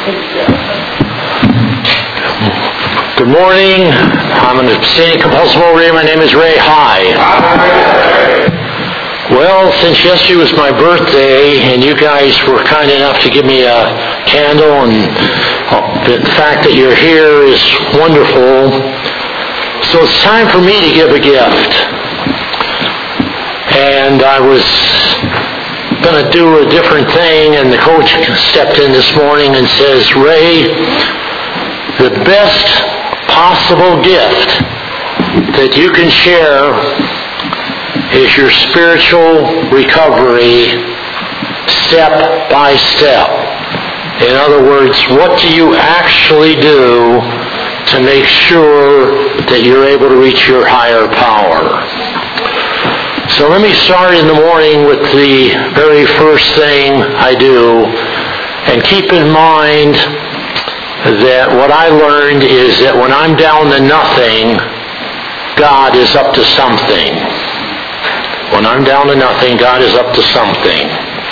Good morning. I'm an abstaining compulsive overeater. My name is Ray. Hi. Well, since yesterday was my birthday and you guys were kind enough to give me a candle, and the fact that you're here is wonderful. So it's time for me to give a gift. And I was going to do a different thing, and the coach stepped in this morning and says, Ray, the best possible gift that you can share is your spiritual recovery step by step. In other words, what do you actually do to make sure that you're able to reach your higher power? So let me start in the morning with the very first thing I do, and keep in mind that what I learned is that when I'm down to nothing, God is up to something. When I'm down to nothing, God is up to something.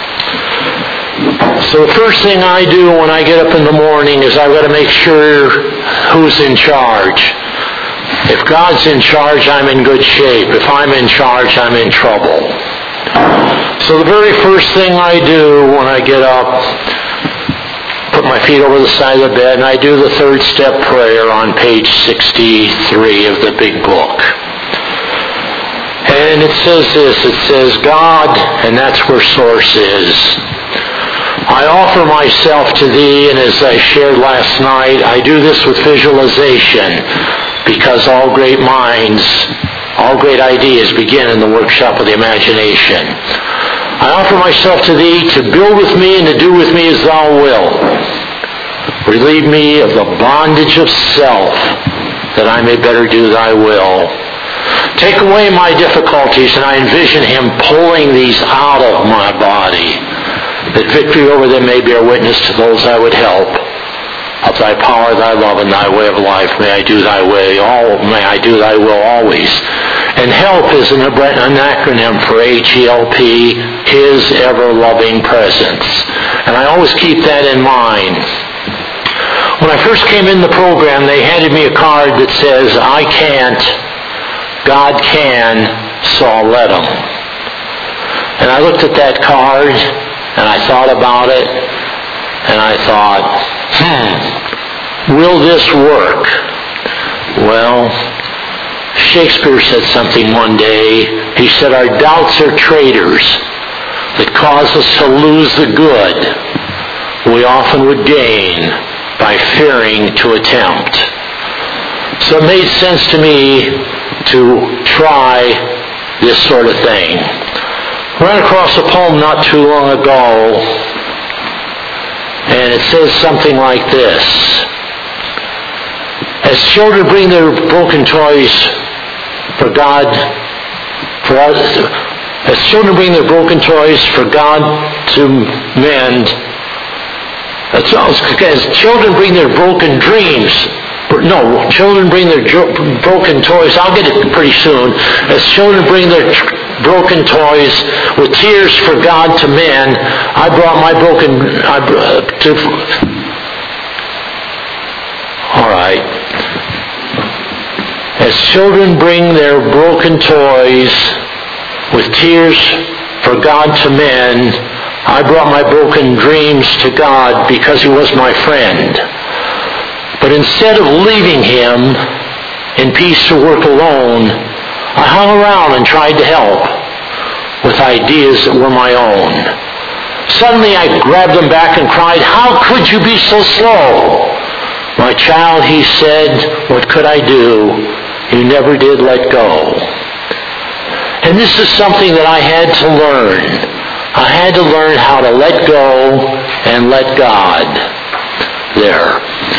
So the first thing I do when I get up in the morning is I've got to make sure who's in charge. If God's in charge, I'm in good shape. If I'm in charge, I'm in trouble. So the very first thing I do when I get up, put my feet over the side of the bed, and I do the third step prayer on page 63 of the big book. And it says this, it says, God, and that's where source is. I offer myself to Thee, and as I shared last night, I do this with visualization, because all great minds, all great ideas begin in the workshop of the imagination. I offer myself to Thee to build with me and to do with me as Thou wilt. Relieve me of the bondage of self, that I may better do Thy will. Take away my difficulties, and I envision Him pulling these out of my body, that victory over them may bear witness to those I would help. Of Thy power, Thy love, and Thy way of life, may I do Thy way, may I do Thy will always. And HELP is an acronym for H-E-L-P, His ever-loving presence. And I always keep that in mind. When I first came in the program, they handed me a card that says, I can't, God can, so I'll let Him. And I looked at that card, and I thought about it, and I thought, will this work? Well, Shakespeare said something one day. He said, our doubts are traitors that cause us to lose the good we often would gain by fearing to attempt. So it made sense to me to try this sort of thing. I ran across a poem not too long ago, and it says something like this. As children bring their broken toys for God, as children bring their broken toys for God to mend, as children bring their broken dreams, children bring their broken toys, I'll get it pretty soon, as children bring their broken toys with tears for God to mend, I brought my As children bring their broken toys with tears for God to mend, I brought my broken dreams to God because He was my friend. But instead of leaving Him in peace to work alone, I hung around and tried to help with ideas that were my own. Suddenly I grabbed them back and cried, how could you be so slow? My child, he said, what could I do? You never did let go. And this is something that I had to learn. I had to learn how to let go and let God. There.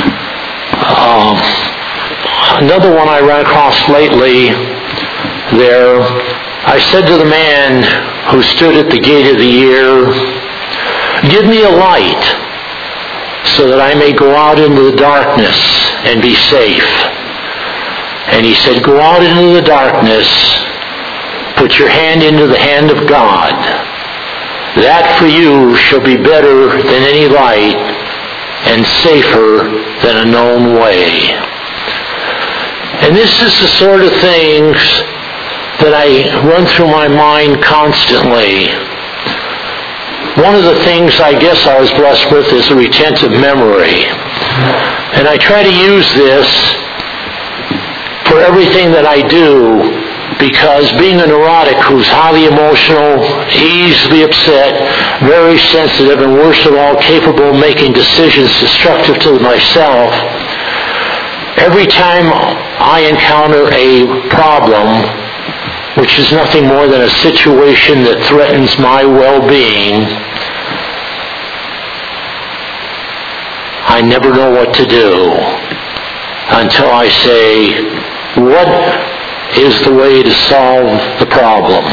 Another one I ran across lately there, I said to the man who stood at the gate of the year, give me a light so that I may go out into the darkness and be safe. And he said, go out into the darkness, put your hand into the hand of God. That for you shall be better than any light, and and safer than a known way. And this is the sort of things that I run through my mind constantly. One of the things I guess I was blessed with is a retentive memory. And I try to use this for everything that I do, because being a neurotic who's highly emotional, easily upset, very sensitive, and worst of all, capable of making decisions destructive to myself, every time I encounter a problem, which is nothing more than a situation that threatens my well-being, I never know what to do until I say, what is the way to solve the problem?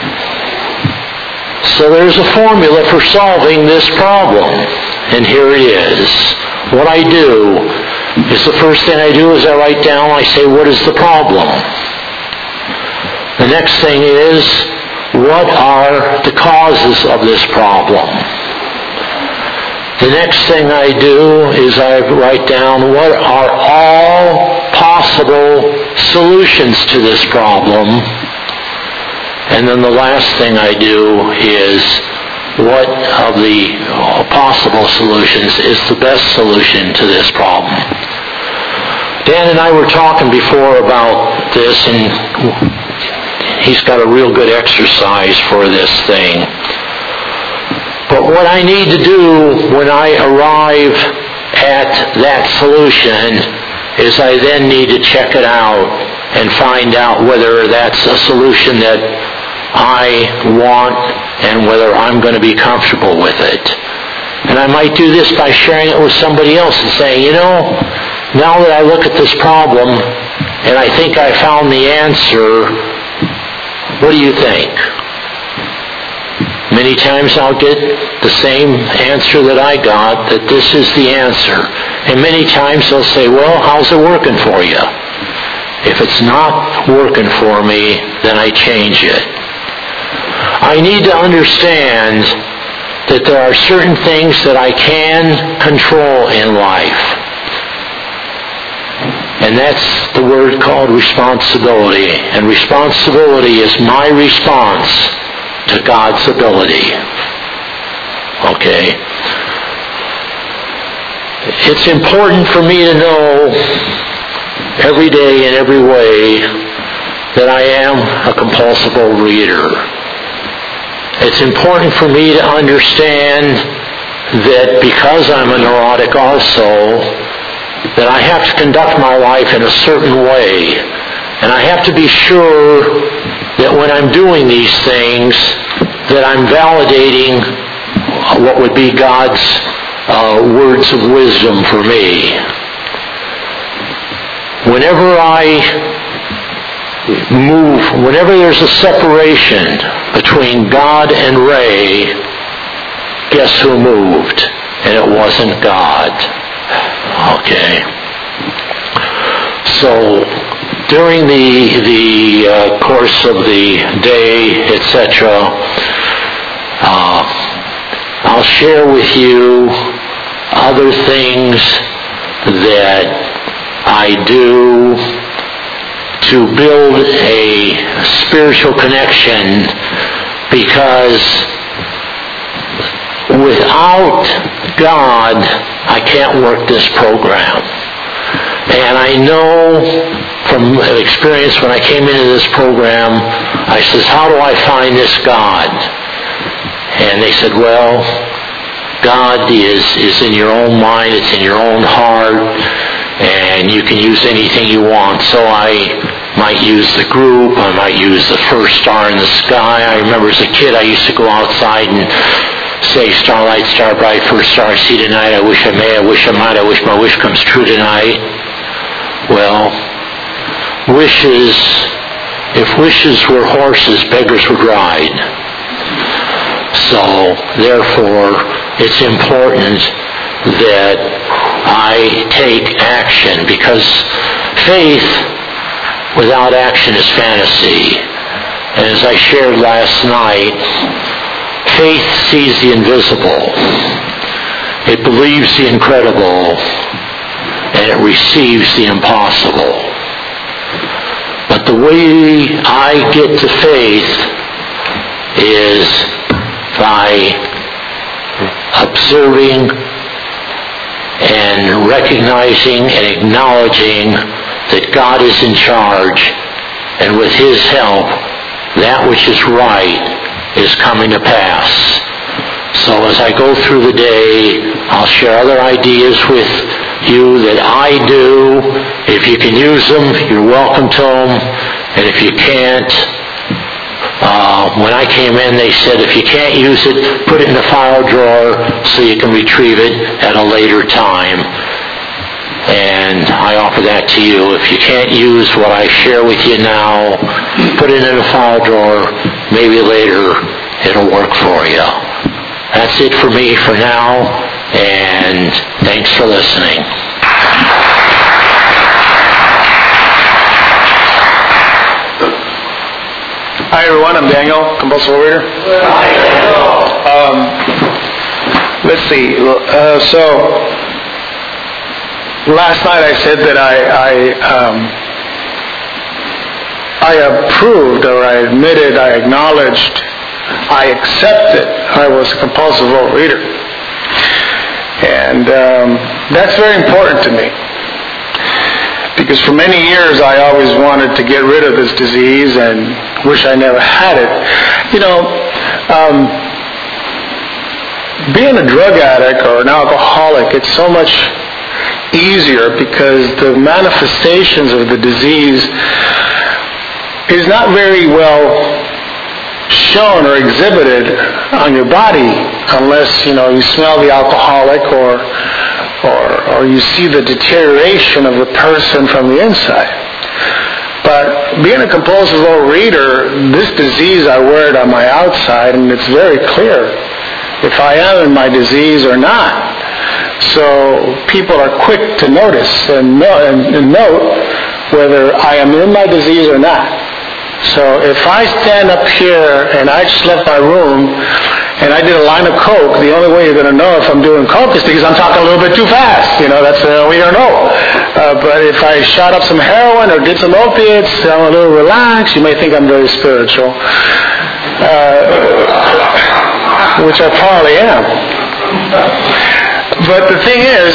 So there's a formula for solving this problem, and here it is. What I do is the first thing I do is I write down, I say, what is the problem? The next thing is, what are the causes of this problem? The next thing I do is I write down, what are all possible solutions to this problem? And then the last thing I do is, what of the possible solutions is the best solution to this problem? Dan and I were talking before about this, and he's got a real good exercise for this thing. But what I need to do when I arrive at that solution is I then need to check it out and find out whether that's a solution that I want and whether I'm going to be comfortable with it. And I might do this by sharing it with somebody else and saying, now that I look at this problem and I think I found the answer, what do you think? Many times I'll get the same answer that I got, that this is the answer. And many times they'll say, well, how's it working for you? If it's not working for me, then I change it. I need to understand that there are certain things that I can control in life. And that's the word called responsibility. And responsibility is my response to God's ability. Okay? It's important for me to know every day in every way that I am a compulsive reader. It's important for me to understand that because I'm a neurotic also, that I have to conduct my life in a certain way. And I have to be sure that when I'm doing these things, that I'm validating what would be God's words of wisdom for me. Whenever I move, whenever there's a separation between God and Ray, guess who moved? And it wasn't God. Okay. So during the course of the day, etc., I'll share with you other things that I do to build a spiritual connection, because without God, I can't work this program. And I know from experience when I came into this program, I says, how do I find this God? And they said, well, God is in your own mind, it's in your own heart, and you can use anything you want. So I might use the group, I might use the first star in the sky. I remember as a kid I used to go outside and say, starlight, star bright, first star I see tonight, I wish I may, I wish I might, I wish my wish comes true tonight. Well, wishes, if wishes were horses, beggars would ride. So, therefore, it's important that I take action, because faith without action is fantasy. And as I shared last night, faith sees the invisible. It believes the incredible, and it receives the impossible. But the way I get to faith is by observing and recognizing and acknowledging that God is in charge, and with His help, that which is right is coming to pass. So as I go through the day, I'll share other ideas with you that I do. If you can use them, you're welcome to them. And if you can't, when I came in, they said if you can't use it, put it in the file drawer so you can retrieve it at a later time. And I offer that to you. If you can't use what I share with you now, put it in a file drawer. Maybe later it'll work for you. That's it for me for now, and thanks for listening. Hi everyone, I'm Daniel, compulsive reader. Hi, Daniel. Let's see. So last night I said that I approved, or I admitted, I acknowledged, I accepted I was a compulsive overeater. And that's very important to me. Because for many years I always wanted to get rid of this disease and wish I never had it. You know, being a drug addict or an alcoholic, it's so much easier because the manifestations of the disease is not very well shown or exhibited on your body unless, you know, you smell the alcoholic or you see the deterioration of the person from the inside. But being a compulsive overeater, this disease, I wear it on my outside, and it's very clear if I am in my disease or not. So people are quick to notice and note whether I am in my disease or not. So if I stand up here and I just left my room and I did a line of coke, the only way you're going to know if I'm doing coke is because I'm talking a little bit too fast. You know, that's the only way you're going to know. But if I shot up some heroin or did some opiates, I'm a little relaxed, you may think I'm very spiritual, which I probably am. But the thing is,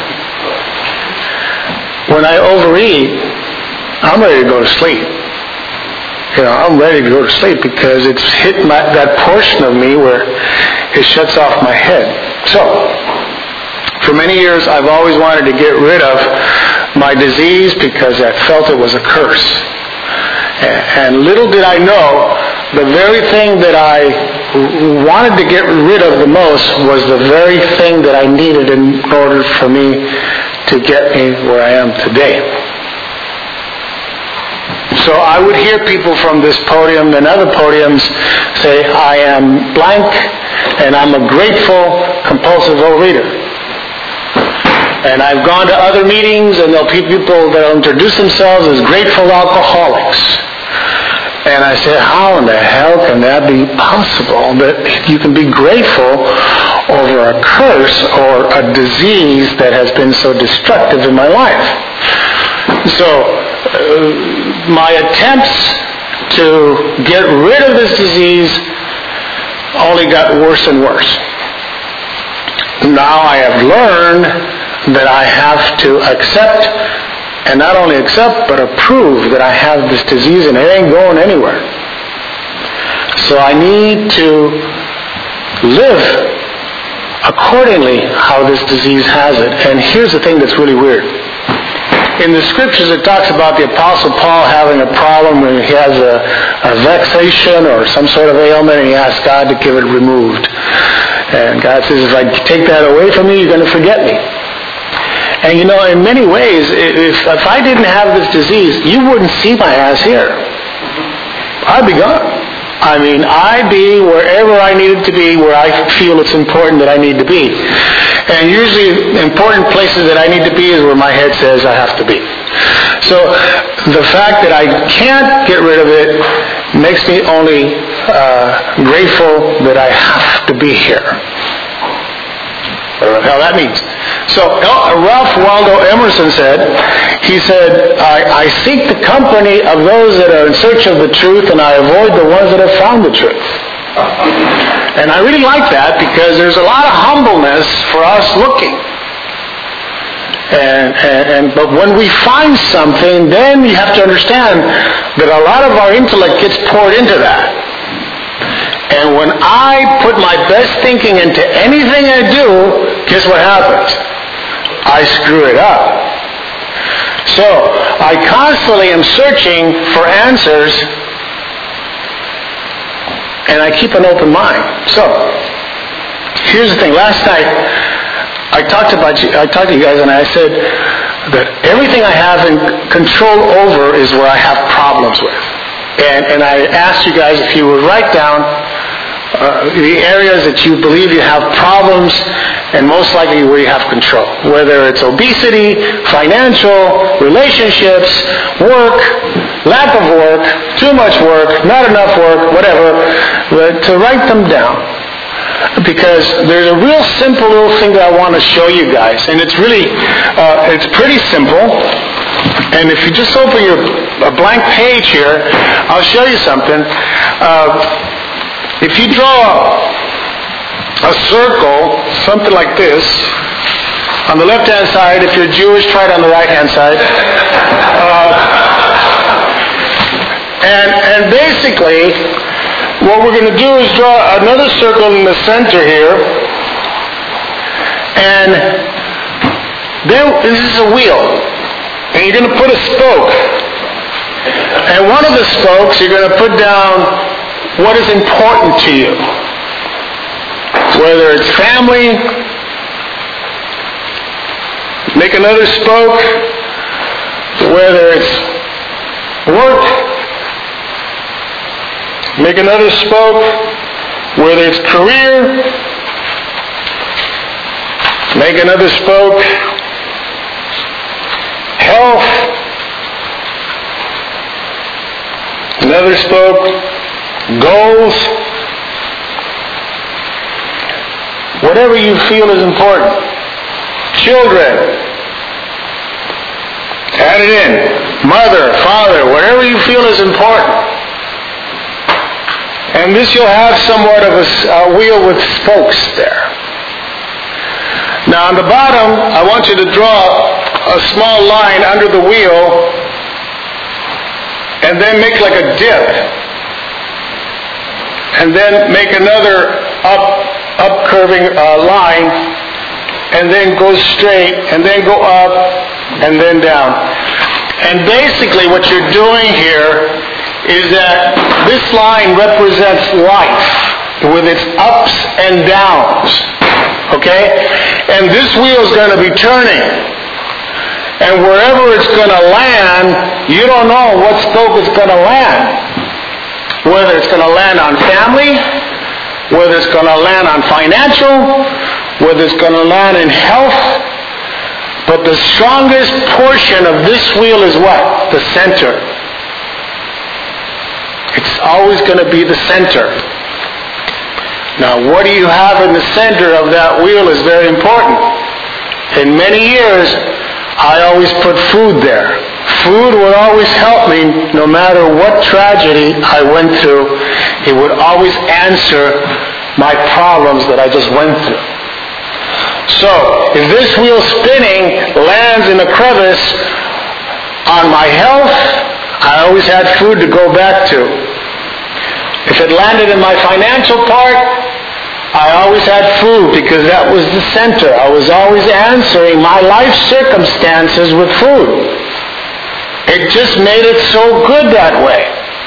when I overeat, I'm ready to go to sleep. You know, I'm ready to go to sleep because it's hit that portion of me where it shuts off my head. So, for many years, I've always wanted to get rid of my disease because I felt it was a curse. And little did I know, the very thing that I wanted to get rid of the most was the very thing that I needed in order for me to get me where I am today. So I would hear people from this podium and other podiums say, I am blank and I'm a grateful compulsive overeater. And I've gone to other meetings and there'll be people that will introduce themselves as grateful alcoholics. And I say, how in the hell can that be possible that you can be grateful over a curse or a disease that has been so destructive in my life? So, my attempts to get rid of this disease only got worse and worse. Now I have learned that I have to accept, and not only accept, but approve that I have this disease and it ain't going anywhere. So I need to live accordingly how this disease has it. And here's the thing that's really weird. In the scriptures, it talks about the Apostle Paul having a problem when he has a vexation or some sort of ailment, and he asks God to give it removed. And God says, if I take that away from you, you're going to forget me. And you know, in many ways, if I didn't have this disease, you wouldn't see my ass here. I'd be gone. I mean, I'd be wherever I needed to be, where I feel it's important that I need to be. And usually important places that I need to be is where my head says I have to be. So the fact that I can't get rid of it makes me only grateful that I have to be here. whatever the hell that means. So Ralph Waldo Emerson said, I seek the company of those that are in search of the truth, and I avoid the ones that have found the truth. And I really like that, because there's a lot of humbleness for us looking. But when we find something, then you have to understand that a lot of our intellect gets poured into that. And when I put my best thinking into anything I do, guess what happens? I screw it up. So I constantly am searching for answers, and I keep an open mind. So here's the thing. Last night I talked to you guys, and I said that everything I have in control over is where I have problems with. And I asked you guys if you would write down the areas that you believe you have problems, and most likely where you have control. Whether it's obesity, financial, relationships, work, lack of work, too much work, not enough work, whatever, but to write them down. Because there's a real simple little thing that I want to show you guys, and it's really, it's pretty simple. And if you just open a blank page here, I'll show you something. If you draw a circle, something like this, on the left-hand side, if you're Jewish, try it on the right-hand side. And basically, what we're going to do is draw another circle in the center here. And then this is a wheel. And you're going to put a spoke. And one of the spokes, you're going to put down what is important to you. Whether it's family, make another spoke. Whether it's work, make another spoke. Whether it's career, make another spoke. Health, another spoke. Goals, whatever you feel is important. Children, add it in. Mother, father, whatever you feel is important. And this you'll have somewhat of a wheel with spokes there. Now on the bottom, I want you to draw a small line under the wheel, and then make like a dip. And then make another up curving line, and then go straight, and then go up, and then down. And basically what you're doing here is that this line represents life with its ups and downs. Okay? And this wheel is going to be turning. And wherever it's going to land, you don't know what spoke it's going to land. Whether it's going to land on family, whether it's going to land on financial, whether it's going to land in health. But the strongest portion of this wheel is what? The center. It's always going to be the center. Now, what do you have in the center of that wheel is very important. In many years, I always put food there. Food would always help me no matter what tragedy I went through. It would always answer my problems that I just went through. So, if this wheel spinning lands in a crevice on my health, I always had food to go back to. If it landed in my financial part, I always had food because that was the center. I was always answering my life circumstances with food. It just made it so good that way.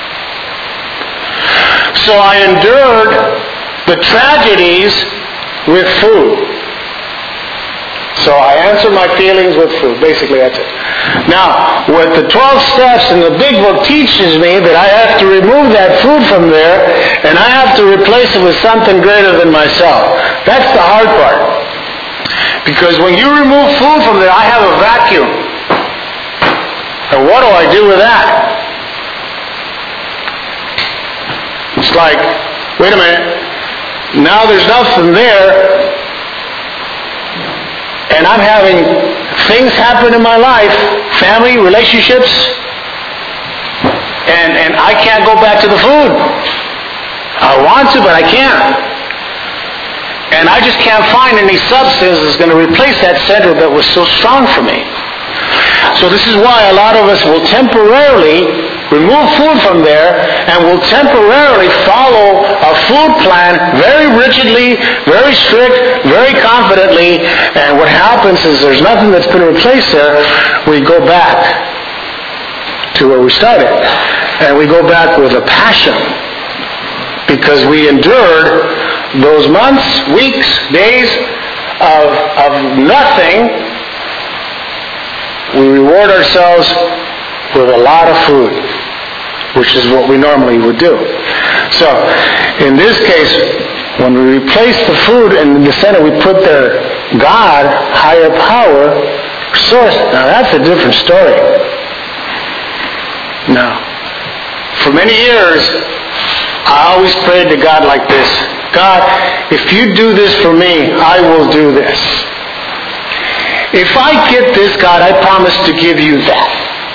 So I endured the tragedies with food. So I answered my feelings with food. Basically, that's it. Now, what the 12 steps in the big book teaches me that I have to remove that food from there, and I have to replace it with something greater than myself. That's the hard part. Because when you remove food from there, I have a vacuum. And what do I do with that? It's like, wait a minute, now there's nothing there. and I'm having things happen in my life, family, relationships, and I can't go back to the food. I want to, but I can't. And I just can't find any substance that's going to replace that center that was so strong for me. So this is why a lot of us will temporarily remove food from there and will temporarily follow a food plan very rigidly, very strict, very confidently, and what happens is there's nothing that's going to replace there. We go back to where we started, and we go back with a passion because we endured those months, weeks, days of nothing. We reward ourselves with a lot of food, which is what we normally would do. So, in this case, when we replace the food and in the center we put their God, higher power, source, now that's a different story. Now, for many years, I always prayed to God like this: God, if you do this for me, I will do this. If I get this, God, I promise to give you that.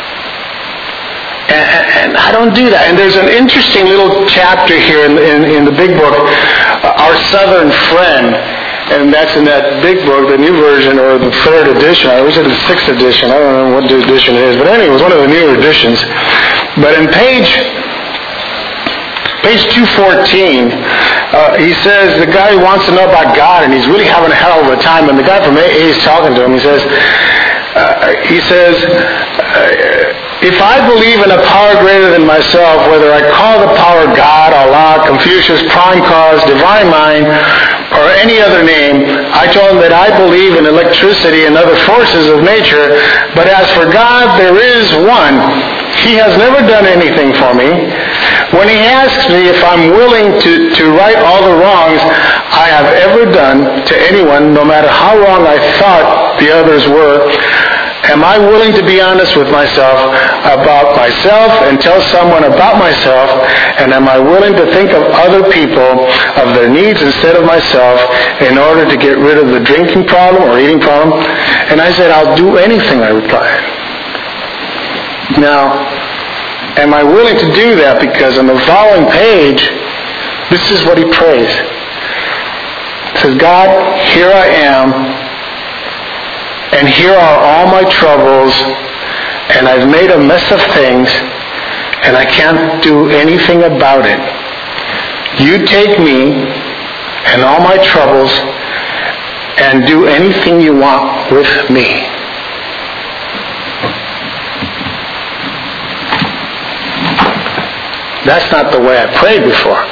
And I don't do that. And there's an interesting little chapter here in the big book, Our Southern Friend, and that's in that big book, the new version, or the 3rd edition. I wish it was the 6th edition. I don't know what edition it is. But anyway, it was one of the newer editions. But in page 214, he says the guy who wants to know about God, and he's really having a hell of a time, and the guy from AA is talking to him. He says, if I believe in a power greater than myself, whether I call the power God, Allah, Confucius, prime cause, divine mind, or any other name, I told him that I believe in electricity and other forces of nature, but as for God, there is one. He has never done anything for me. When he asks me if I'm willing to right all the wrongs I have ever done to anyone, no matter how wrong I thought the others were, am I willing to be honest with myself about myself and tell someone about myself? And am I willing to think of other people, of their needs instead of myself, in order to get rid of the drinking problem or eating problem? And I said, I'll do anything, I replied. Now, am I willing to do that? Because on the following page, this is what he prays. He says, God, here I am, and here are all my troubles, and I've made a mess of things, and I can't do anything about it. You take me and all my troubles and do anything you want with me. That's not the way I prayed before.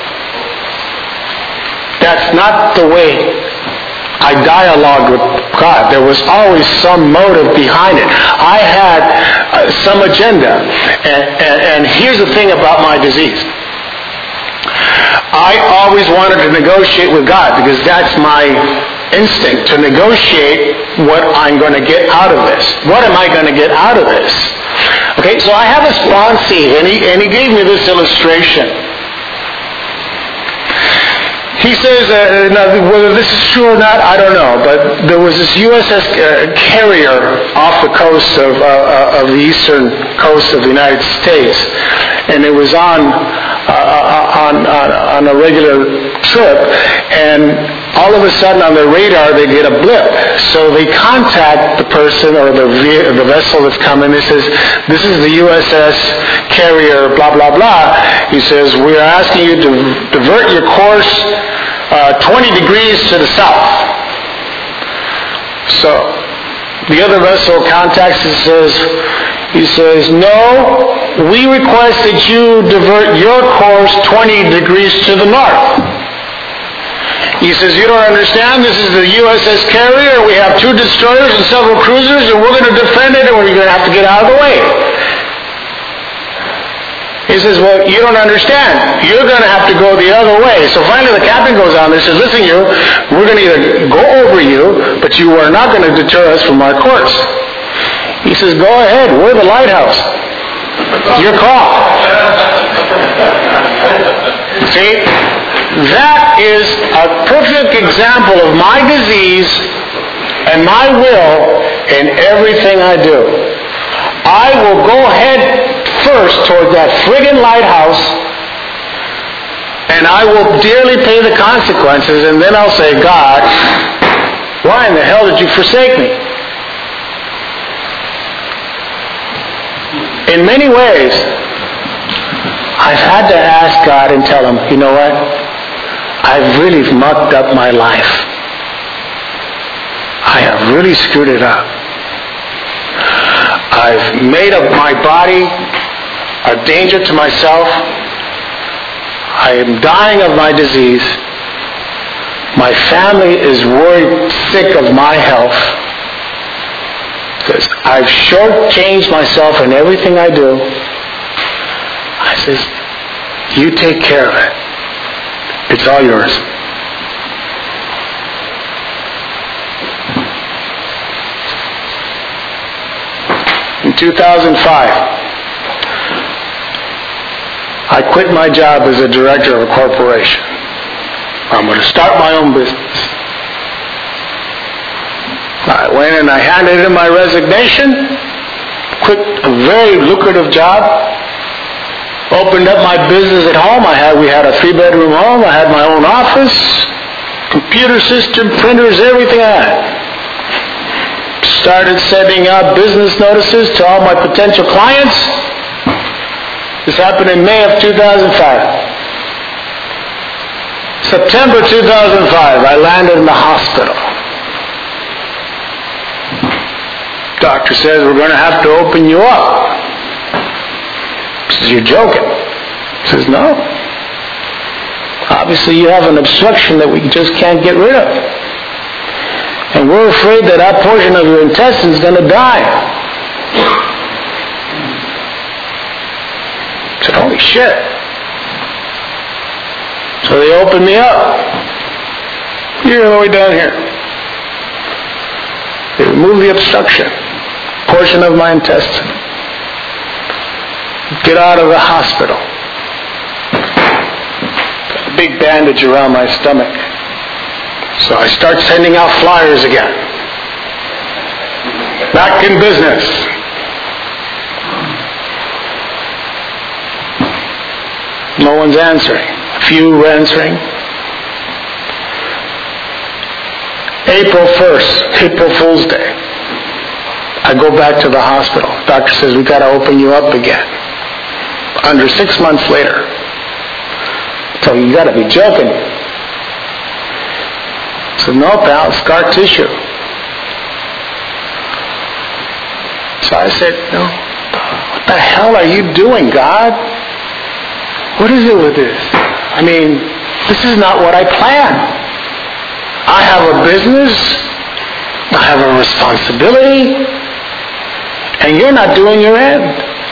That's not the way I dialogued with God. There was always some motive behind it. I had some agenda. And here's the thing about my disease. I always wanted to negotiate with God because that's my instinct, to negotiate what I'm going to get out of this. What am I going to get out of this? Okay, so I have a sponsee, and he gave me this illustration. He says, now, whether this is true or not, I don't know, but there was this USS carrier off the coast of the eastern coast of the United States, and it was on a regular trip, and all of a sudden on their radar they get a blip. So they contact the person or the vessel that's coming. He says, this is the USS carrier, blah, blah, blah. He says, we are asking you to divert your course 20 degrees to the south. So the other vessel contacts and he says, no, we request that you divert your course 20 degrees to the north. He says, you don't understand, this is the USS carrier, we have 2 destroyers and several cruisers, and we're going to defend it, and we're going to have to get out of the way. He says, well, you don't understand. You're going to have to go the other way. So finally the captain goes on and says, listen, we're going to either go over you, but you are not going to deter us from our course. He says, go ahead, we're the lighthouse. Your call. See? That is a perfect example of my disease and my will in everything I do. I will go head first toward that friggin' lighthouse, and I will dearly pay the consequences, and then I'll say, God, why in the hell did you forsake me? In many ways, I've had to ask God and tell him, you know what? I've really mucked up my life. I have really screwed it up. I've made of my body a danger to myself. I am dying of my disease. My family is worried sick of my health because I've shortchanged myself in everything I do. I says, you take care of it. It's all yours. In 2005, I quit my job as a director of a corporation. I'm going to start my own business. I went and I handed in my resignation, quit a very lucrative job, opened up my business at home. We had a 3-bedroom home. I had my own office, computer system, printers, everything I had. Started sending out business notices to all my potential clients. This happened in May of 2005. September 2005, I landed in the hospital. Doctor says, we're going to have to open you up. He says, you're joking. He says, no. Obviously you have an obstruction that we just can't get rid of. And we're afraid that that portion of your intestine is going to die. I said, holy shit. So they opened me up. You're all the way down here. They removed the obstruction, portion of my intestine. Get out of the hospital. Got a big bandage around my stomach. So I start sending out flyers again. Back in business. No one's answering. A few were answering. April 1st, April Fool's Day. I go back to the hospital. Doctor says, we got to open you up again. Under 6 months later. So you got to be joking. I said, no, pal, scar tissue. So I said, no, what the hell are you doing, God? What is it with this? I mean, this is not what I planned. I have a business. I have a responsibility. And you're not doing your end.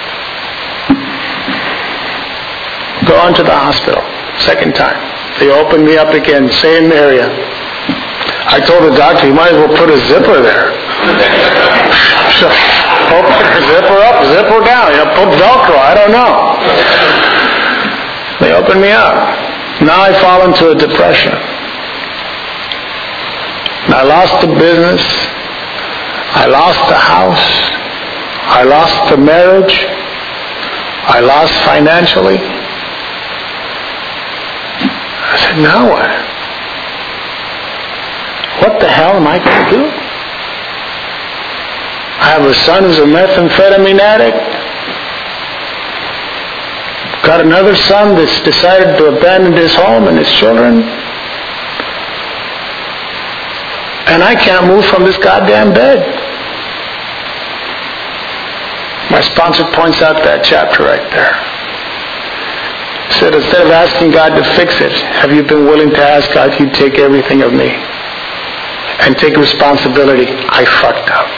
Go on to the hospital. Second time. They opened me up again, same area. I told the doctor, you might as well put a zipper there. Open her, zipper up, zipper down. Put Velcro, I don't know. They opened me up. Now I fall into a depression. I lost the business. I lost the house. I lost the marriage. I lost financially. I said, now what? What the hell am I going to do? I have a son who's a methamphetamine addict. Got another son that's decided to abandon his home and his children. And I can't move from this goddamn bed. My sponsor points out that chapter right there. He said, instead of asking God to fix it, have you been willing to ask God if you'd take everything of me and take responsibility? I fucked up.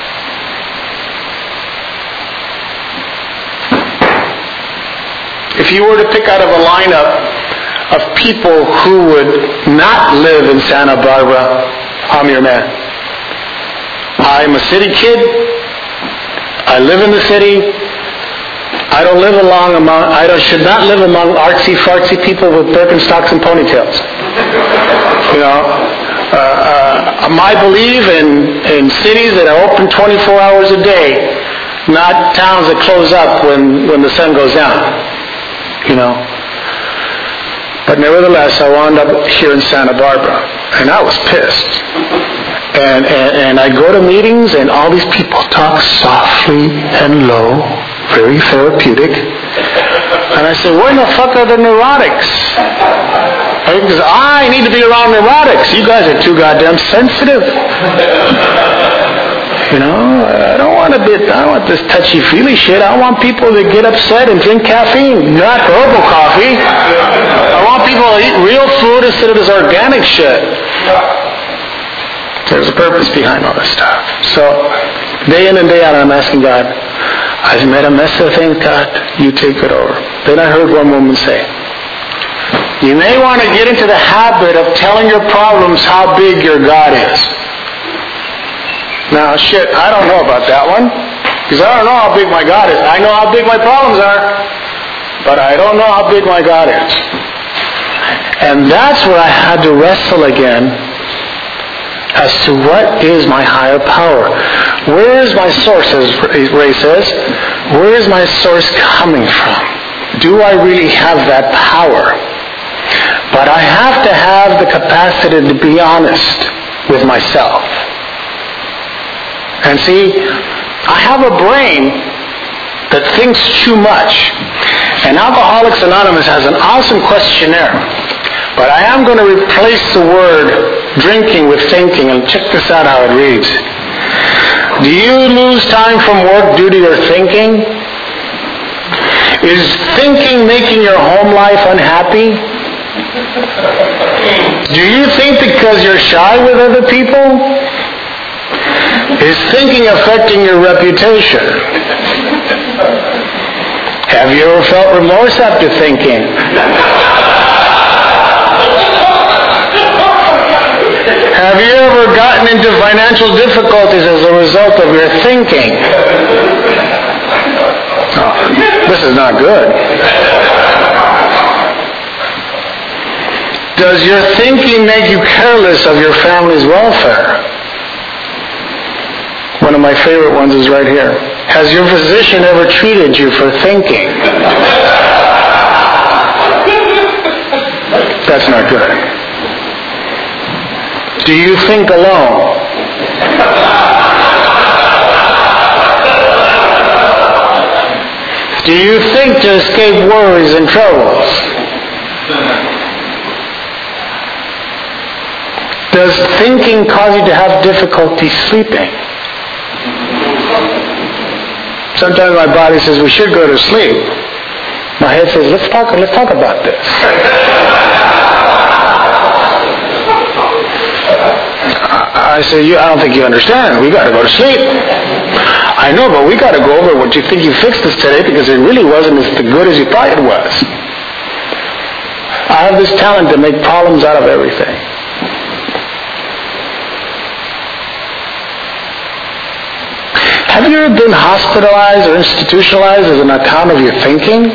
If you were to pick out of a lineup of people who would not live in Santa Barbara, I'm your man. I'm a city kid. I live in the city. I should not live among artsy-fartsy people with Birkenstocks and ponytails. My belief in cities that are open 24 hours a day, not towns that close up when the sun goes down. You know. But nevertheless, I wound up here in Santa Barbara, and I was pissed. And I go to meetings, and all these people talk softly and low, very therapeutic. And I say, where the fuck are the neurotics? Because I need to be around neurotics. You guys are too goddamn sensitive. You know, I don't want this touchy-feely shit. I want people to get upset and drink caffeine, not herbal coffee. I want people to eat real food instead of this organic shit. There's a purpose behind all this stuff. So, day in and day out, I'm asking God, I've made a mess of things, God. You take it over. Then I heard one woman say, you may want to get into the habit of telling your problems how big your God is. Now, shit, I don't know about that one. Because I don't know how big my God is. I know how big my problems are. But I don't know how big my God is. And that's where I had to wrestle again as to what is my higher power. Where is my source, as Ray says? Where is my source coming from? Do I really have that power? But I have to have the capacity to be honest with myself. And see, I have a brain that thinks too much. And Alcoholics Anonymous has an awesome questionnaire. But I am going to replace the word drinking with thinking, and check this out how it reads. Do you lose time from work due to your thinking? Is thinking making your home life unhappy? Do you think because you're shy with other people? Is thinking affecting your reputation? Have you ever felt remorse after thinking? Have you ever gotten into financial difficulties as a result of your thinking? Oh, this is not good. Does your thinking make you careless of your family's welfare? One of my favorite ones is right here. Has your physician ever treated you for thinking? That's not good. Do you think alone? Do you think to escape worries and troubles? Does thinking cause you to have difficulty sleeping? Sometimes my body says we should go to sleep. My head says let's talk about this. I say I don't think you understand. We got to go to sleep. I know, but we got to go over what you think you fixed this today because it really wasn't as good as you thought it was. I have this talent to make problems out of everything. Have you ever been hospitalized or institutionalized as an account of your thinking?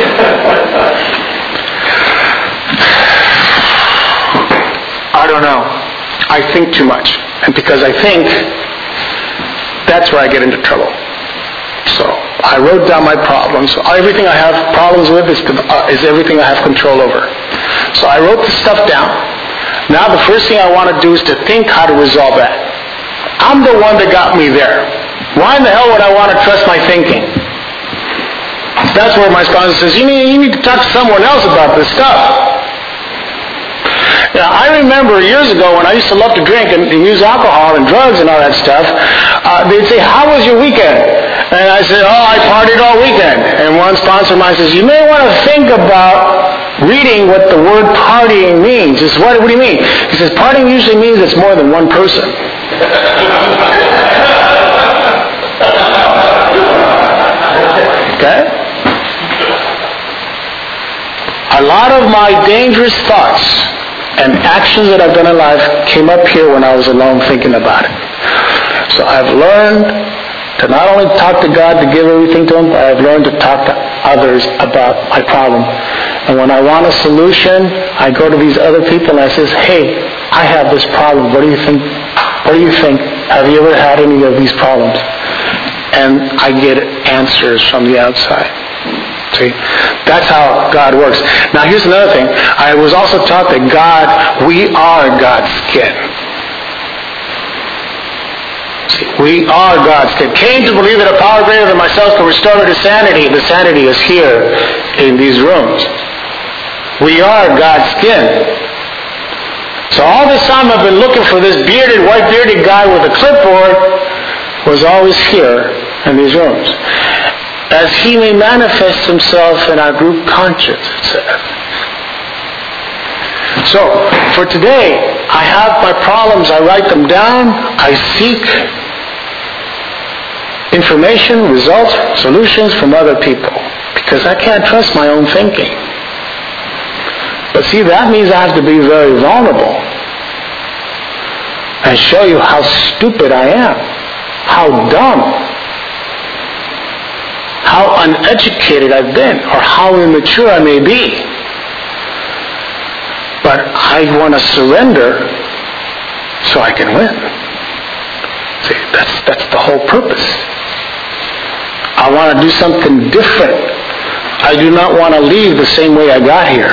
I don't know. I think too much. And because I think, that's where I get into trouble. So I wrote down my problems. Everything I have problems with is everything I have control over. So I wrote the stuff down. Now the first thing I want to do is to think how to resolve that. I'm the one that got me there. Why in the hell would I want to trust my thinking? That's where my sponsor says, you need to talk to someone else about this stuff. Now, I remember years ago when I used to love to drink and use alcohol and drugs and all that stuff, they'd say, how was your weekend? And I said, I partied all weekend. And one sponsor of mine says, you may want to think about reading what the word partying means. He says, what do you mean? He says, partying usually means it's more than one person. Okay? A lot of my dangerous thoughts and actions that I've done in life came up here when I was alone thinking about it. So I've learned to not only talk to God to give everything to Him, but I've learned to talk to others about my problem. And when I want a solution, I go to these other people and I say, hey, I have this problem. What do you think? What do you think? Have you ever had any of these problems? And I get answers from the outside. See? That's how God works. Now here's another thing. I was also taught that we are God's skin. See, we are God's skin. Came to believe that a power greater than myself can restore me to sanity. The sanity is here in these rooms. We are God's skin. So all this time I've been looking for this white-bearded guy with a clipboard was always here in these rooms. As He may manifest Himself in our group conscience, it says. So, for today, I have my problems, I write them down, I seek information, results, solutions from other people. Because I can't trust my own thinking. But see, that means I have to be very vulnerable and show you how stupid I am, how dumb, how uneducated I've been, or how immature I may be. But I want to surrender so I can win. See, that's the whole purpose. I want to do something different. I do not want to leave the same way I got here.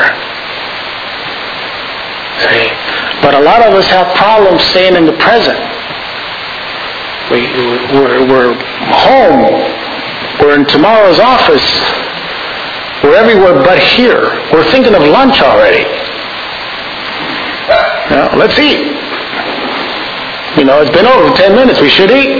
See? But a lot of us have problems staying in the present. We're home. We're in tomorrow's office. We're everywhere but here. We're thinking of lunch already. Now, let's eat. It's been over 10 minutes. We should eat.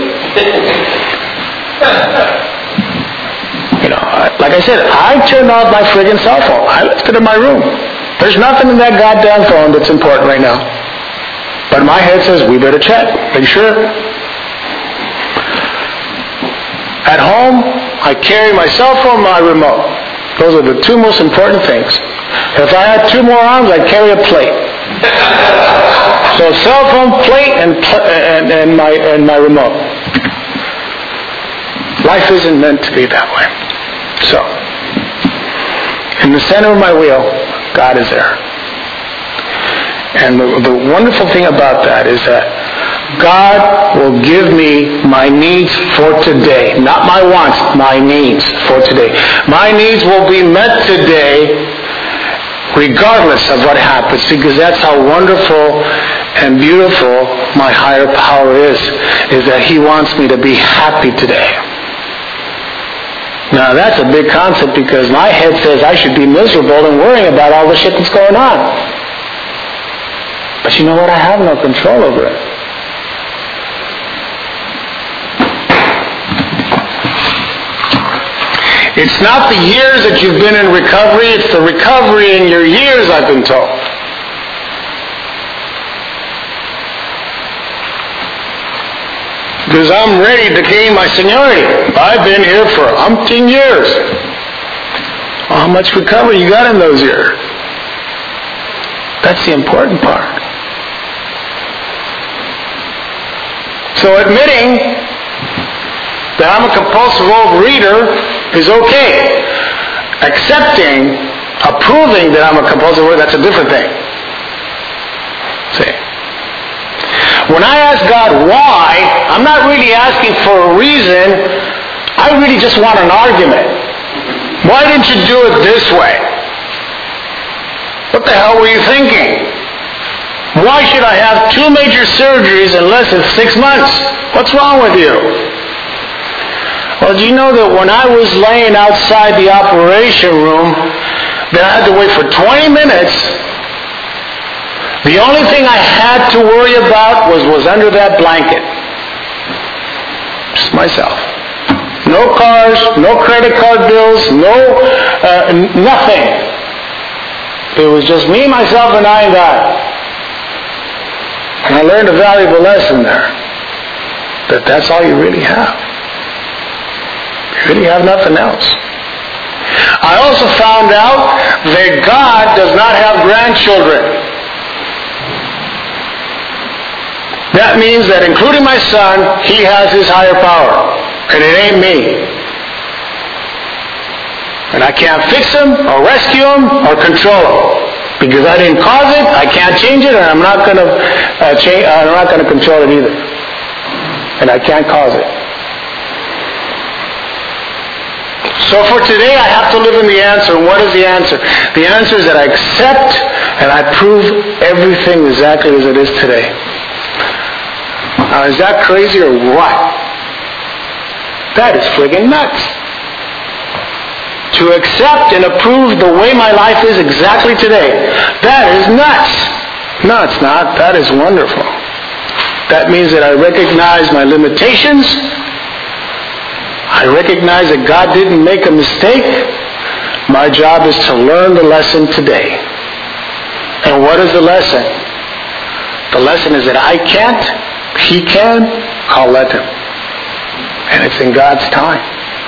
Like I said, I turned off my friggin' cell phone. I left it in my room. There's nothing in that goddamn phone that's important right now. But my head says, we better check. Are you sure? At home, I carry my cell phone, my remote. Those are the two most important things. If I had two more arms, I'd carry a plate. So cell phone, plate, and my remote. Life isn't meant to be that way. So, in the center of my wheel, God is there. And the wonderful thing about that is that God will give me my needs for today. Not my wants, my needs for today. My needs will be met today regardless of what happens, because that's how wonderful and beautiful my higher power is that He wants me to be happy today. Now that's a big concept, because my head says I should be miserable and worrying about all the shit that's going on. But you know what? I have no control over it. It's not the years that you've been in recovery, it's the recovery in your years, I've been told. Because I'm ready to gain my seniority. I've been here for umpteen years. Well, how much recovery you got in those years? That's the important part. So admitting that I'm a compulsive overeater is okay. Accepting, approving that I'm a compulsive overeater, that's a different thing. See? When I ask God why, I'm not really asking for a reason. I really just want an argument. Why didn't you do it this way? What the hell were you thinking? Why should I have 2 major surgeries in less than 6 months? What's wrong with you? Well, do you know that when I was laying outside the operation room, that I had to wait for 20 minutes, the only thing I had to worry about was under that blanket. Just myself. No cars, no credit card bills, nothing. It was just me, myself, and I, and God. And I learned a valuable lesson there. That's all you really have. You really have nothing else. I also found out that God does not have grandchildren. That means that including my son, he has his higher power. And it ain't me. And I can't fix them or rescue them or control them. Because I didn't cause it, I can't change it, and I'm not going to control it either. And I can't cause it. So for today, I have to live in the answer. And what is the answer? The answer is that I accept and I prove everything exactly as it is today. Now, is that crazy or what? That is friggin' nuts. To accept and approve the way my life is exactly today. That is nuts. No, it's not. That is wonderful. That means that I recognize my limitations. I recognize that God didn't make a mistake. My job is to learn the lesson today. And what is the lesson? The lesson is that I can't, He can, I'll let Him. And it's in God's time.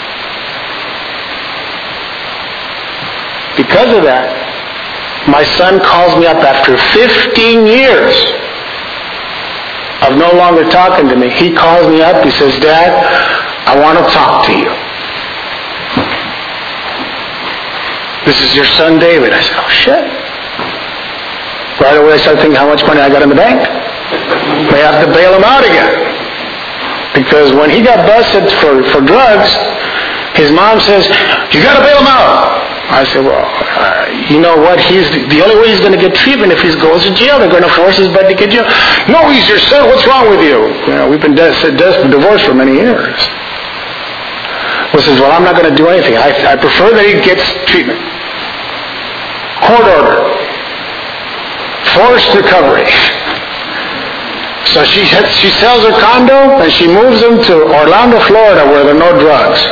Because of that, my son calls me up after 15 years of no longer talking to me. He calls me up, he says, Dad, I want to talk to you. This is your son David. I said, oh shit. Right away I started thinking how much money I got in the bank. May have to bail him out again. Because when he got busted for drugs, his mom says, you got to bail him out. I said, well, you know what? The only way he's going to get treatment if he goes to jail. They're going to force his bed to get jail. No, he's your son. What's wrong with you? We've been divorced for many years. Well, says, well, I'm not going to do anything. I prefer that he gets treatment. Court order. Forced recovery. So she sells her condo and she moves him to Orlando, Florida, where there are no drugs.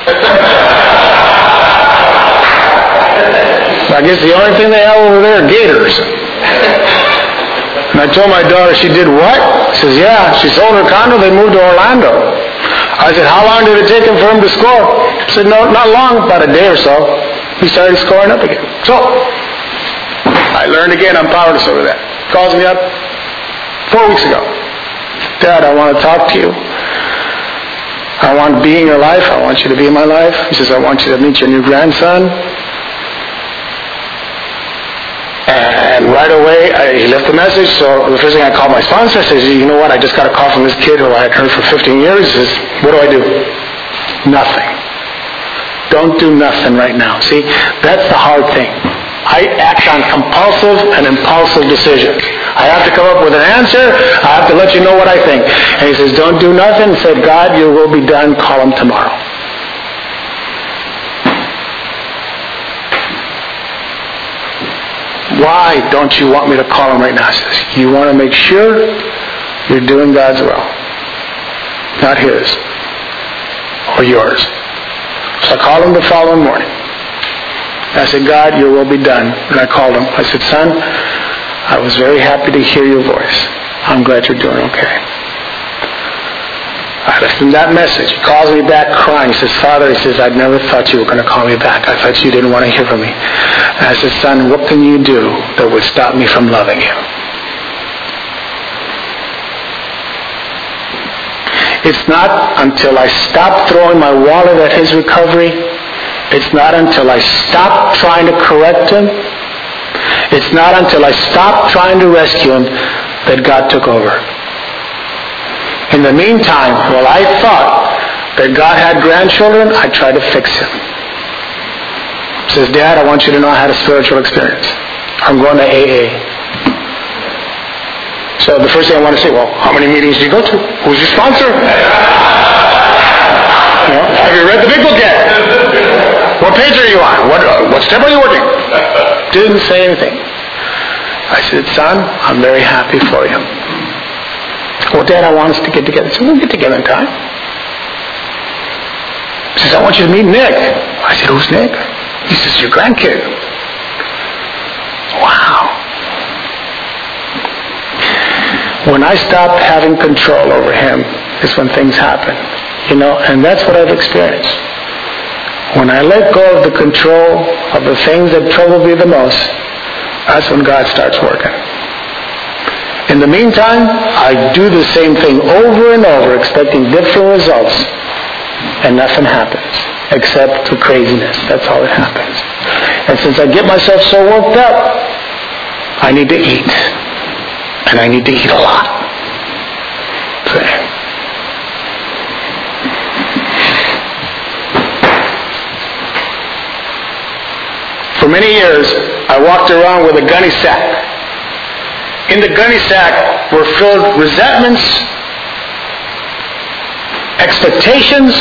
I guess the only thing they have over there are gators. And I told my daughter, she did what? She says, yeah, she sold her condo, they moved to Orlando. I said, how long did it take him for him to score? She said, no, not long, about a day or so. He started scoring up again. So, I learned again, I'm powerless over that. Calls me up 4 weeks ago. Dad, I want to talk to you. I want to be in your life. I want you to be in my life. He says, I want you to meet your new grandson. And right away, he left a message. So the first thing I called my sponsor. I said, you know what? I just got a call from this kid who I had heard for 15 years. He says, what do I do? Nothing. Don't do nothing right now. See, that's the hard thing. I act on compulsive and impulsive decisions. I have to come up with an answer. I have to let you know what I think. And he says, don't do nothing. He said, God, your will be done. Call him tomorrow. Why don't you want me to call him right now? He says, you want to make sure you're doing God's will, not his or yours. So I called him the following morning. I said, God, your will be done. And I called him. I said, son, I was very happy to hear your voice. I'm glad you're doing okay. I left him that message. He calls me back crying. He says, Father, he says, I never thought you were going to call me back. I thought you didn't want to hear from me. And I said, son, what can you do that would stop me from loving you? It's not until I stop throwing my wallet at his recovery. It's not until I stop trying to correct him. It's not until I stop trying to rescue him that God took over. In the meantime, while I thought that God had grandchildren, I tried to fix him. He says, Dad, I want you to know I had a spiritual experience. I'm going to AA. So the first thing I want to say, well, how many meetings do you go to? Who's your sponsor? Have you read the big book yet? What page are you on? What step are you working? Didn't say anything. I said, son, I'm very happy for you. Well, Dad, I want us to get together. I said, we'll get together in time. He says, I want you to meet Nick. I said, who's Nick? He says, your grandkid. Wow. When I stopped having control over him is when things happen. And that's what I've experienced. When I let go of the control of the things that trouble me the most, that's when God starts working. In the meantime, I do the same thing over and over, expecting different results. and nothing happens except through craziness. That's all that happens. And since I get myself so worked up, I need to eat. And I need to eat a lot. For many years, I walked around with a gunny sack. In the gunny sack were filled resentments, expectations,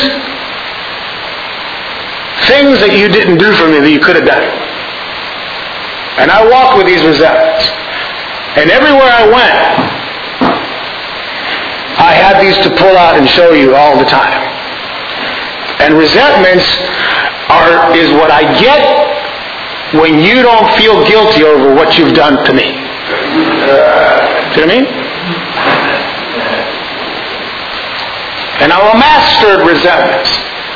things that you didn't do for me that you could have done. And I walked with these resentments. And everywhere I went, I had these to pull out and show you all the time. And resentments is what I get when you don't feel guilty over what you've done to me. See what I mean? And I'm a master at resentments.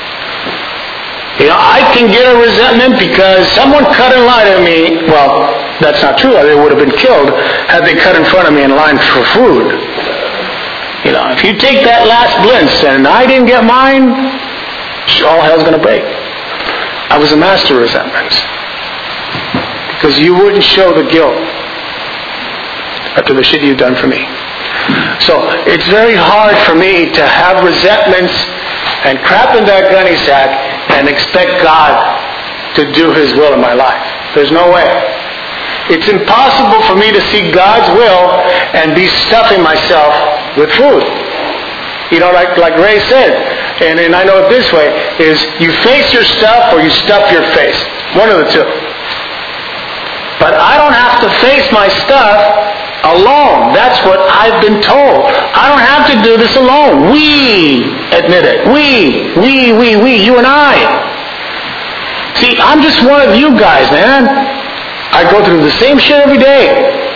I can get a resentment because someone cut in line at me. Well, that's not true. They would have been killed had they cut in front of me in line for food. If you take that last blintz and I didn't get mine, all hell's going to break. I was a master of resentments. Because you wouldn't show the guilt after the shit you've done for me. So it's very hard for me to have resentments and crap in that gunny sack and expect God to do His will in my life. There's no way. It's impossible for me to see God's will and be stuffing myself with food. Like Ray said, and I know it this way, is you face your stuff or you stuff your face. One of the two. But I don't have to face my stuff alone. That's what I've been told. I don't have to do this alone. We admit it. We, you and I. See, I'm just one of you guys, man. I go through the same shit every day.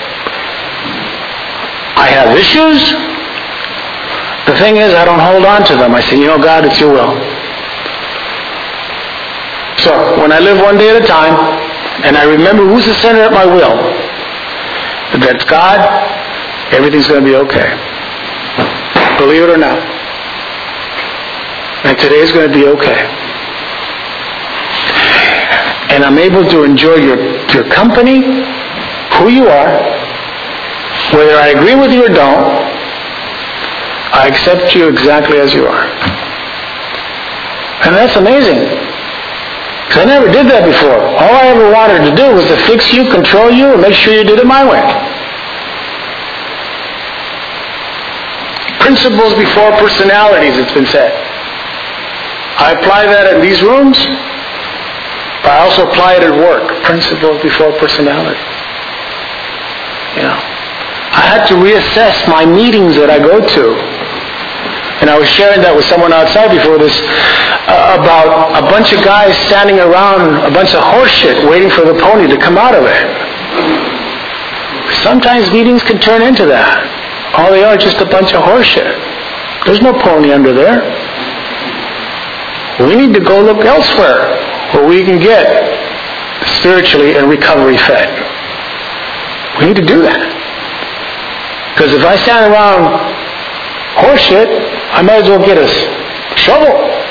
I have issues. The thing is, I don't hold on to them. I say, God, it's your will. So, when I live one day at a time, and I remember who's the center of my will, that's God, everything's going to be okay. Believe it or not. And today's going to be okay. And I'm able to enjoy your company, who you are, whether I agree with you or don't. I accept you exactly as you are. And that's amazing. Because I never did that before. All I ever wanted to do was to fix you, control you, and make sure you did it my way. Principles before personalities, it's been said. I apply that in these rooms, but I also apply it at work. Principles before personality. I had to reassess my meetings that I go to. And I was sharing that with someone outside before this about a bunch of guys standing around a bunch of horse shit waiting for the pony to come out of it. Sometimes meetings can turn into that. All they are just a bunch of horse shit. There's no pony under there. We need to go look elsewhere where we can get spiritually and recovery fed. We need to do that. Because if I stand around horse shit, I might as well get a shovel.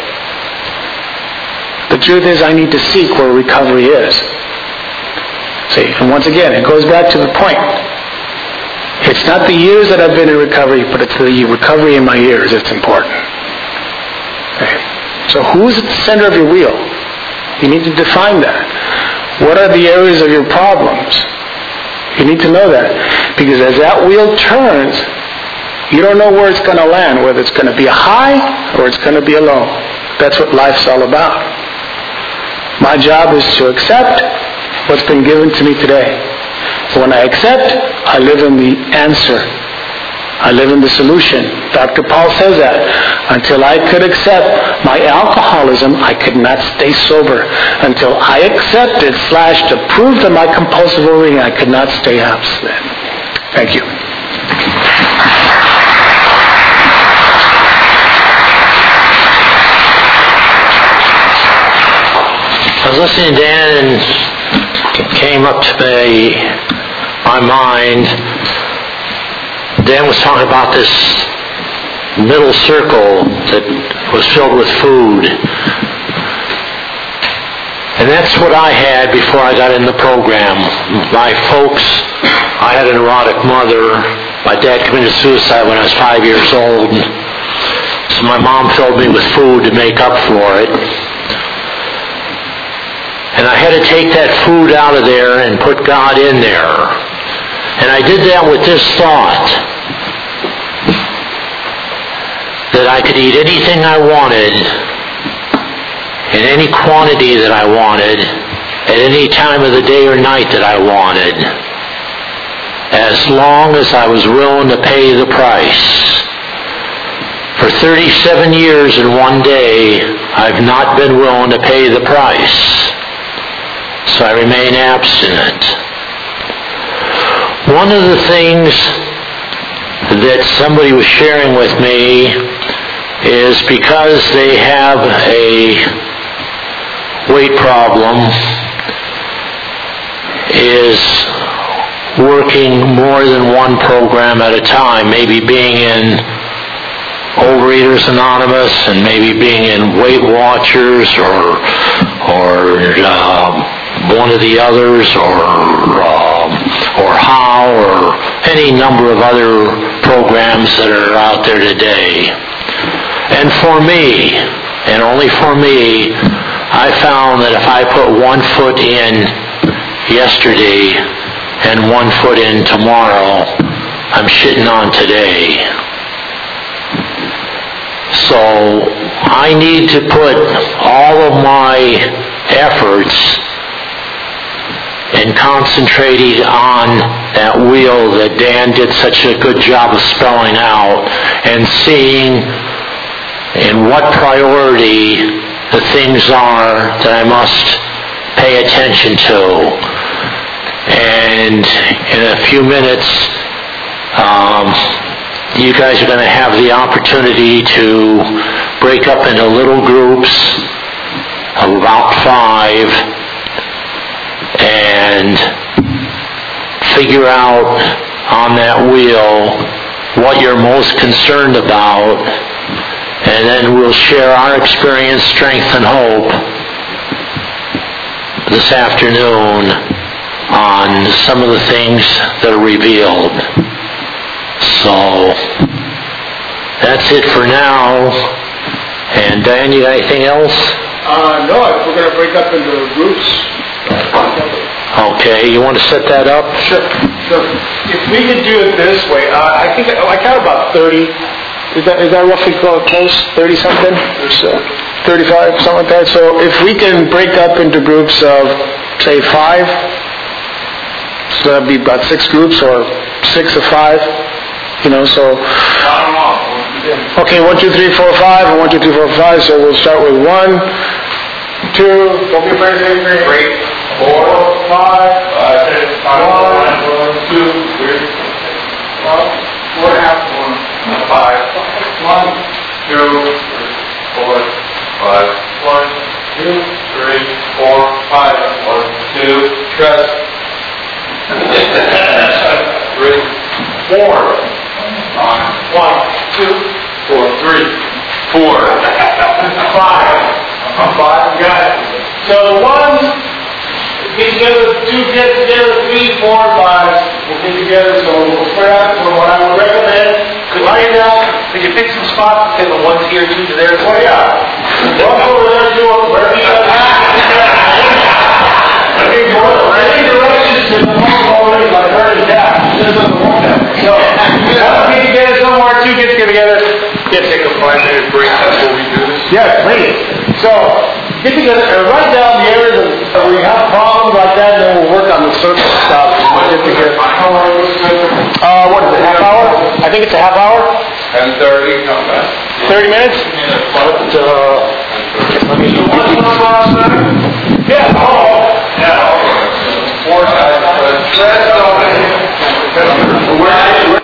The truth is, I need to seek where recovery is. See, and once again, it goes back to the point. It's not the years that I've been in recovery, but it's the recovery in my years that's important. Okay. So who's at the center of your wheel? You need to define that. What are the areas of your problems? You need to know that. Because as that wheel turns, you don't know where it's going to land, whether it's going to be a high or it's going to be a low. That's what life's all about. My job is to accept what's been given to me today. When I accept, I live in the answer. I live in the solution. Dr. Paul says that. Until I could accept my alcoholism, I could not stay sober. Until I accepted / to prove that my compulsive overeating, I could not stay abstinent. Thank you. I was listening to Dan and it came up to my mind. Dan was talking about this middle circle that was filled with food. And that's what I had before I got in the program. My folks, I had a neurotic mother. My dad committed suicide when I was 5 years old. So my mom filled me with food to make up for it. And I had to take that food out of there and put God in there. And I did that with this thought, that I could eat anything I wanted, in any quantity that I wanted, at any time of the day or night that I wanted, as long as I was willing to pay the price. For 37 years and one day, I've not been willing to pay the price. So I remain abstinent. One of the things that somebody was sharing with me is because they have a weight problem, is working more than one program at a time, maybe being in Overeaters Anonymous and maybe being in Weight Watchers or one of the others, or HOW, or any number of other programs that are out there today. And for me, and only for me, I found that if I put one foot in yesterday and one foot in tomorrow, I'm shitting on today. So I need to put all of my efforts and concentrating on that wheel that Dan did such a good job of spelling out, and seeing in what priority the things are that I must pay attention to. And in a few minutes, you guys are going to have the opportunity to break up into little groups of about 5 and figure out on that wheel what you're most concerned about, and then we'll share our experience, strength, and hope this afternoon on some of the things that are revealed. So that's it for now. And Dan, you got anything else? No, we're going to break up into groups. Okay, you want to set that up? Sure. If we could do it this way, I think I count about 30. Is that roughly close? 30 something? Or so? 35, something like that. So if we can break up into groups of, say, 5, so that'd be about 6 groups, or 6 of 5. So. Okay, 1, 2, 3, 4, 5, and 1, 2, 3, 4, 5. So we'll start with 1, 2. Don't be afraid to say 3. 4, 5. 1, 2, 3. 4 and a half. 5. 1, 2, 4, 5. 1, 2, 3, 4, 5. 1, 2, trust. 3, 4. 1, 2, 4, 3, 4, 5. 5, got it. So the ones get together, 2 get together, 3, 4, 5 will get together. So we'll spread out. So what I would recommend, write it down. Could you pick some spots and say the 1's here, 2's there? Oh yeah. Walk over there, 2 over wherever you got. Okay, go any directions to the home already. I heard it down. This is the one down. So, get together somewhere, 2 get together. Take a 5-minute break before we do this. Yes, please. So, get together and write down the areas that we have problems like that, and then we'll work on the circle stuff. Get together. What is it, half hour? I think it's a half hour. 10:30, come back. 30 minutes? Let me